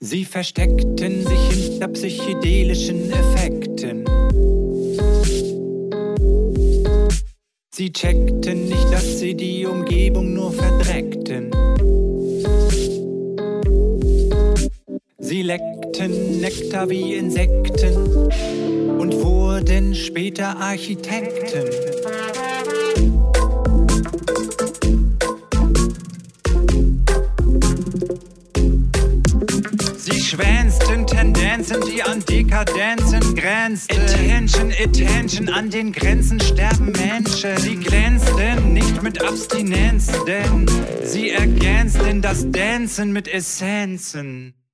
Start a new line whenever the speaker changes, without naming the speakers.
Sie versteckten sich hinter psychedelischen Effekten. Sie checkten nicht, dass sie die Umgebung nur verdreckten. Sie leckten Nektar wie Insekten und wurden später Architekten. Sie schwänzten Tendenzen, die an Dekadenzen grenzten. Attention, an den Grenzen sterben Menschen. Sie glänzten nicht mit Abstinenz, denn sie ergänzten das Dancen mit Essenzen.